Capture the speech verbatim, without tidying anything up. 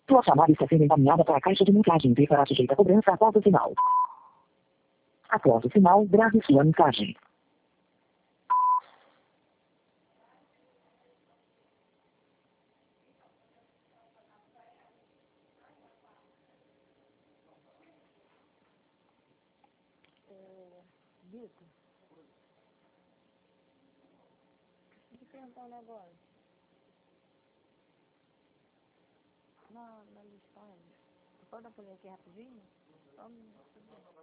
Sua chamada está sendo encaminhada para a caixa de mensagem e será sujeita a cobrança após o sinal. Após o sinal, grave sua mensagem. Vitor, deixa eu te perguntar um negócio. Na, na listagem, você pode aparecer aqui rapidinho? Só um minuto.